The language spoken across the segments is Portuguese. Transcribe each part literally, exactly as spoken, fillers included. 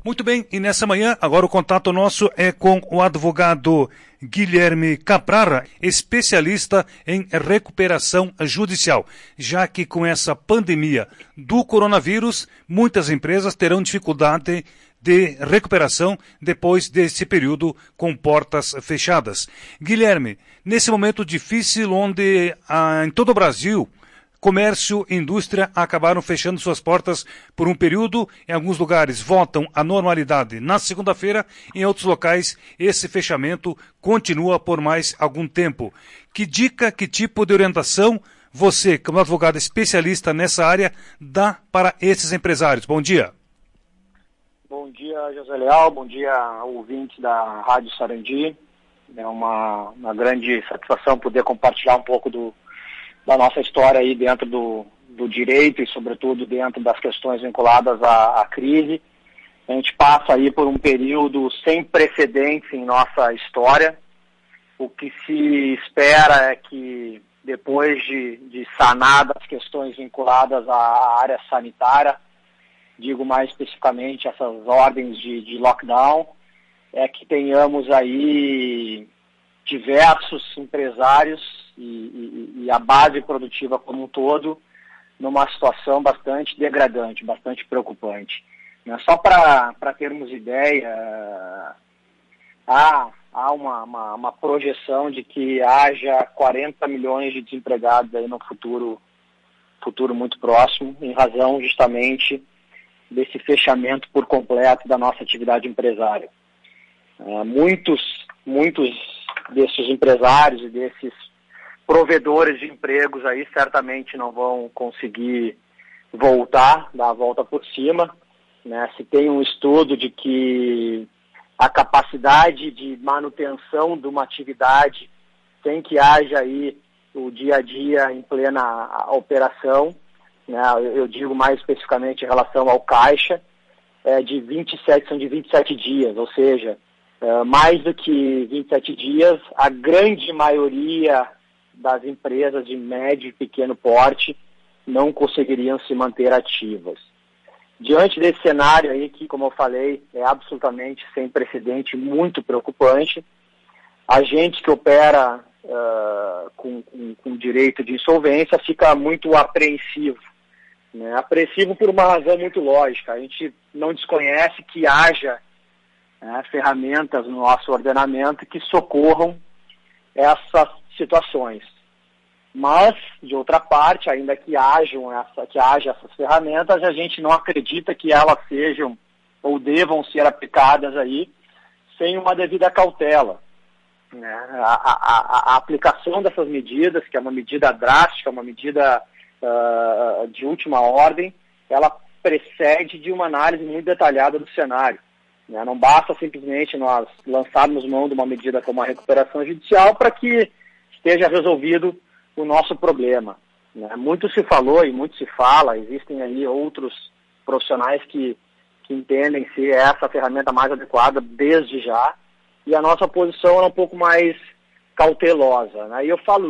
Muito bem, e nessa manhã, agora o contato nosso é com o advogado Guilherme Caprara, especialista em recuperação judicial, já que com essa pandemia do coronavírus, muitas empresas terão dificuldade de recuperação depois desse período com portas fechadas. Guilherme, nesse momento difícil onde ah, em todo o Brasil comércio e indústria acabaram fechando suas portas por um período. Em alguns lugares voltam à normalidade na segunda-feira, em outros locais esse fechamento continua por mais algum tempo. Que dica, que tipo de orientação você, como advogado especialista nessa área, dá para esses empresários? Bom dia. Bom dia, José Leal. Bom dia, ouvintes da Rádio Sarandi. É uma, uma grande satisfação poder compartilhar um pouco do da nossa história aí dentro do, do direito e, sobretudo, dentro das questões vinculadas à, à crise. A gente passa aí por um período sem precedentes em nossa história. O que se espera é que, depois de, de sanadas as questões vinculadas à área sanitária, digo mais especificamente essas ordens de, de lockdown, é que tenhamos aí diversos empresários e, e, e a base produtiva como um todo numa situação bastante degradante, bastante preocupante. Só para termos ideia, há, há uma, uma, uma projeção de que haja quarenta milhões de desempregados aí no futuro, futuro muito próximo, em razão justamente desse fechamento por completo da nossa atividade empresária. Uh, muitos, muitos desses empresários e desses provedores de empregos aí certamente não vão conseguir voltar, dar a volta por cima, né? Se tem um estudo de que a capacidade de manutenção de uma atividade sem que haja aí o dia a dia em plena operação, né? Eu, eu digo mais especificamente em relação ao caixa, é de vinte e sete, são de vinte e sete dias, ou seja, Uh, mais do que vinte e sete dias, a grande maioria das empresas de médio e pequeno porte não conseguiriam se manter ativas. Diante desse cenário aí, que, como eu falei, é absolutamente sem precedente, muito preocupante, a gente que opera uh, com, com, com direito de insolvência fica muito apreensivo, né? Apreensivo por uma razão muito lógica. A gente não desconhece que haja É, ferramentas no nosso ordenamento que socorram essas situações. Mas, de outra parte, ainda que, hajam essa, que haja essas ferramentas, a gente não acredita que elas sejam ou devam ser aplicadas aí sem uma devida cautela. Né? A, a, a aplicação dessas medidas, que é uma medida drástica, uma medida uh, de última ordem, ela precede de uma análise muito detalhada do cenário. Não basta simplesmente nós lançarmos mão de uma medida como a recuperação judicial para que esteja resolvido o nosso problema. Muito se falou e muito se fala, existem aí outros profissionais que, que entendem ser essa a ferramenta mais adequada desde já, e a nossa posição é um pouco mais cautelosa. E eu falo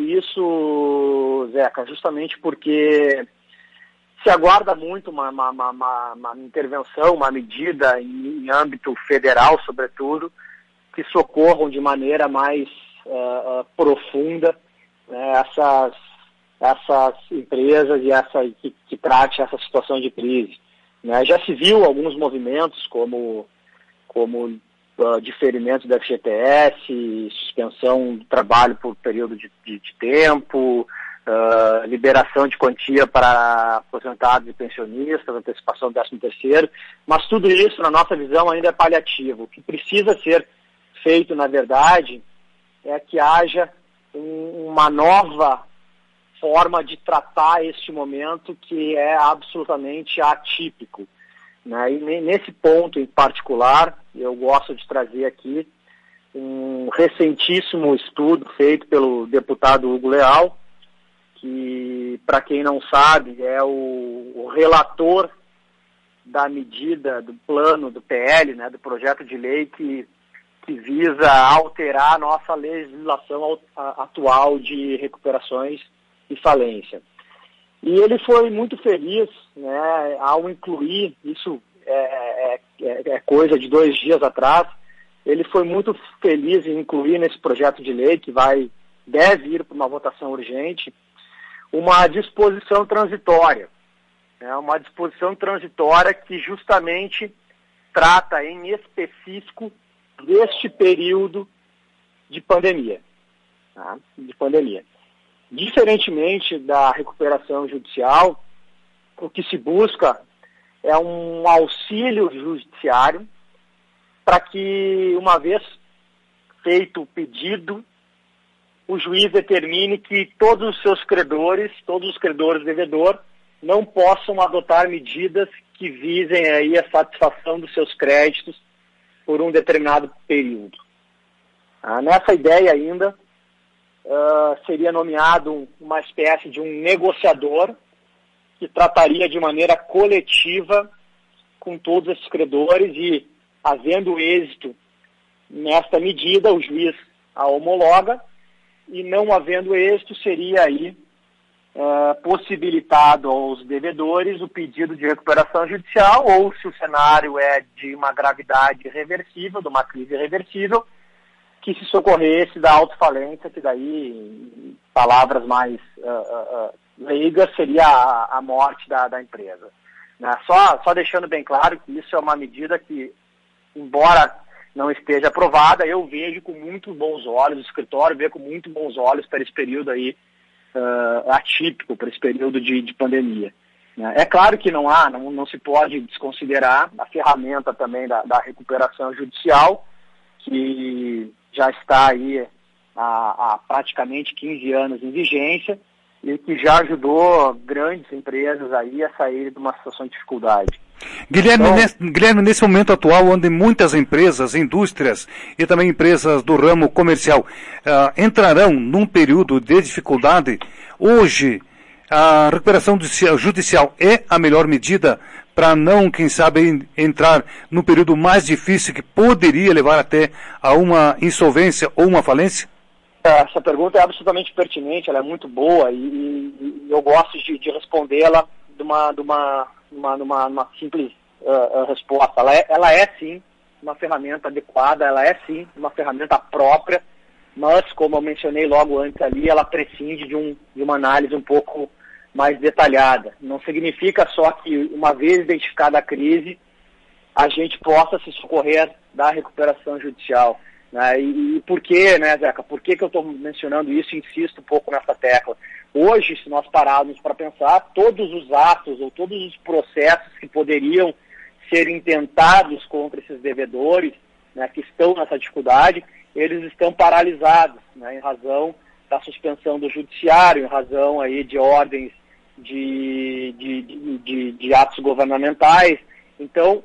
isso, Zeca, justamente porque se aguarda muito uma, uma, uma, uma intervenção, uma medida em, em âmbito federal, sobretudo, que socorram de maneira mais uh, uh, profunda, né, essas, essas empresas e essa, que, que trate essa situação de crise. Né? Já se viu alguns movimentos como, como uh, diferimento do F G T S, suspensão do trabalho por período de, de, de tempo, Uh, liberação de quantia para aposentados e pensionistas, antecipação do décimo terceiro, mas tudo isso, na nossa visão, ainda é paliativo. O que precisa ser feito, na verdade, é que haja um, uma nova forma de tratar este momento que é absolutamente atípico. Né? E nesse ponto em particular, eu gosto de trazer aqui um recentíssimo estudo feito pelo deputado Hugo Leal, que, para quem não sabe, é o, o relator da medida, do plano, do P L, né, do projeto de lei que, que visa alterar a nossa legislação atual de recuperações e falência. E ele foi muito feliz, né, ao incluir, isso é, é, é, coisa de dois dias atrás, ele foi muito feliz em incluir nesse projeto de lei, que vai, deve ir para uma votação urgente, uma disposição transitória. É uma disposição transitória que justamente trata em específico deste período de pandemia. Tá? De pandemia. Diferentemente da recuperação judicial, o que se busca é um auxílio judiciário para que, uma vez feito o pedido, o juiz determine que todos os seus credores, todos os credores devedor, não possam adotar medidas que visem aí a satisfação dos seus créditos por um determinado período. Ah, nessa ideia ainda, uh, seria nomeado uma espécie de um negociador que trataria de maneira coletiva com todos esses credores e, havendo êxito nesta medida, o juiz a homologa, e não havendo êxito, seria aí uh, possibilitado aos devedores o pedido de recuperação judicial, ou se o cenário é de uma gravidade irreversível, de uma crise irreversível, que se socorresse da autofalência, que daí, em palavras mais uh, uh, leigas, seria a, a morte da, da empresa. Né? Só, só deixando bem claro que isso é uma medida que, embora não esteja aprovada, eu vejo com muito bons olhos, o escritório vê com muito bons olhos para esse período aí uh, atípico, para esse período de, de pandemia. Né? É claro que não há, não, não se pode desconsiderar a ferramenta também da, da recuperação judicial, que já está aí há, há praticamente quinze anos em vigência e que já ajudou grandes empresas aí a sair de uma situação de dificuldade. Guilherme, então, nesse, Guilherme, nesse momento atual, onde muitas empresas, indústrias e também empresas do ramo comercial uh, entrarão num período de dificuldade, hoje a recuperação judicial é a melhor medida para não, quem sabe, entrar no período mais difícil que poderia levar até a uma insolvência ou uma falência? Essa pergunta é absolutamente pertinente, ela é muito boa e, e eu gosto de, de respondê-la de uma, de uma, uma, uma, uma simples uh, resposta. Ela é, ela é, sim, uma ferramenta adequada, ela é, sim, uma ferramenta própria, mas, como eu mencionei logo antes ali, ela prescinde de, um, de uma análise um pouco mais detalhada. Não significa só que, uma vez identificada a crise, a gente possa se socorrer da recuperação judicial. Né? E, e por que, né, Zeca? Por que, que eu estou mencionando isso e insisto um pouco nessa tecla? Hoje, se nós pararmos para pensar, todos os atos ou todos os processos que poderiam ser intentados contra esses devedores, né, que estão nessa dificuldade, eles estão paralisados, né, em razão da suspensão do judiciário, em razão aí de ordens de, de, de, de, de atos governamentais. Então,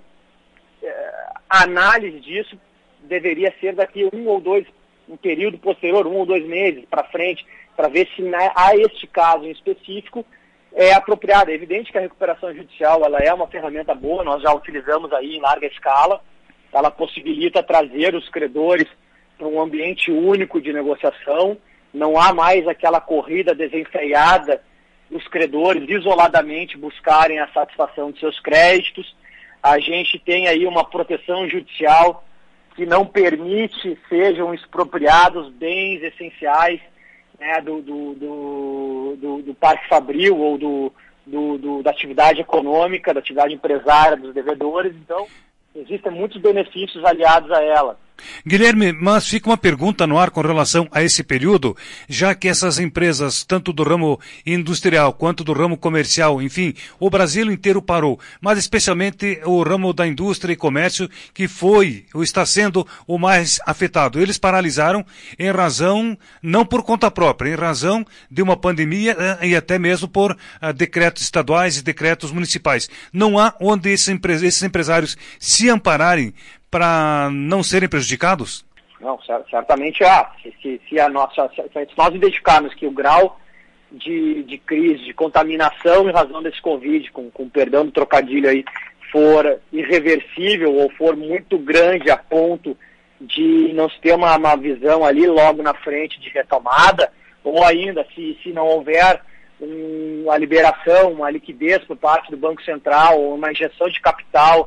a análise disso deveria ser daqui um ou dois, um período posterior, um ou dois meses para frente, para ver se na, a este caso em específico é apropriado. É evidente que a recuperação judicial ela é uma ferramenta boa, nós já utilizamos aí em larga escala, ela possibilita trazer os credores para um ambiente único de negociação, não há mais aquela corrida desenfreada dos credores isoladamente buscarem a satisfação de seus créditos. A gente tem aí uma proteção judicial que não permite sejam expropriados bens essenciais, né, do, do, do, do, do Parque Fabril ou do, do, do, da atividade econômica, da atividade empresária dos devedores. Então, existem muitos benefícios aliados a ela. Guilherme, mas fica uma pergunta no ar com relação a esse período, já que essas empresas, tanto do ramo industrial quanto do ramo comercial, enfim, o Brasil inteiro parou, mas especialmente o ramo da indústria e comércio, que foi ou está sendo o mais afetado. Eles paralisaram em razão, não por conta própria, em razão de uma pandemia e até mesmo por uh, decretos estaduais e decretos municipais. Não há onde esses, empre- esses empresários se ampararem para não serem prejudicados? Não, certamente há. Se, se, se, a nossa, se nós identificarmos que o grau de, de crise, de contaminação em razão desse Covid, com, com perdão do trocadilho aí, for irreversível ou for muito grande a ponto de não se ter uma, uma visão ali logo na frente de retomada, ou ainda se, se não houver um, uma liberação, uma liquidez por parte do Banco Central, ou uma injeção de capital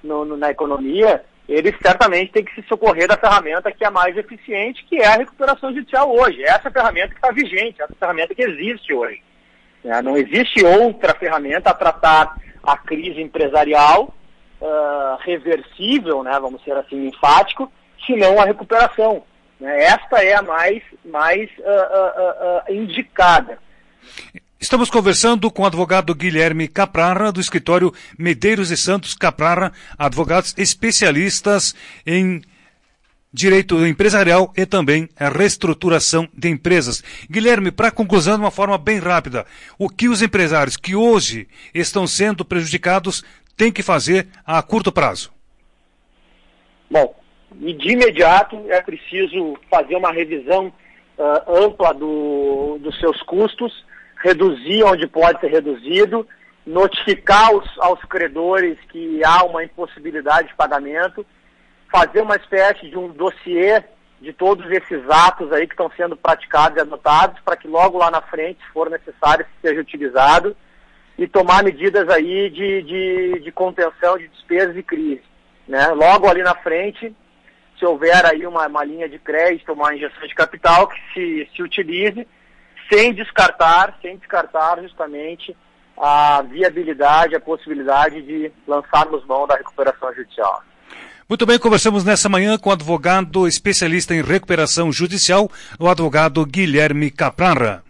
no, no, na economia, eles certamente têm que se socorrer da ferramenta que é mais eficiente, que é a recuperação judicial hoje. Essa é a ferramenta que está vigente, essa é a ferramenta que existe hoje. É, não existe outra ferramenta a tratar a crise empresarial uh, reversível, né, vamos ser assim, enfático, senão a recuperação. Né? Esta é a mais, mais uh, uh, uh, indicada. Estamos conversando com o advogado Guilherme Caprara, do escritório Medeiros e Santos Caprara, advogados especialistas em direito empresarial e também a reestruturação de empresas. Guilherme, para conclusão, de uma forma bem rápida, o que os empresários que hoje estão sendo prejudicados têm que fazer a curto prazo? Bom, de imediato é preciso fazer uma revisão uh, ampla do, dos seus custos, reduzir onde pode ser reduzido, notificar os, aos credores que há uma impossibilidade de pagamento, fazer uma espécie de um dossiê de todos esses atos aí que estão sendo praticados e adotados, para que logo lá na frente, se for necessário, seja utilizado, e tomar medidas aí de, de, de contenção de despesas e crise. Né? Logo ali na frente, se houver aí uma, uma linha de crédito, uma injeção de capital, que se, se utilize, sem descartar, sem descartar justamente a viabilidade, a possibilidade de lançarmos mão da recuperação judicial. Muito bem, conversamos nessa manhã com o advogado especialista em recuperação judicial, o advogado Guilherme Caprara.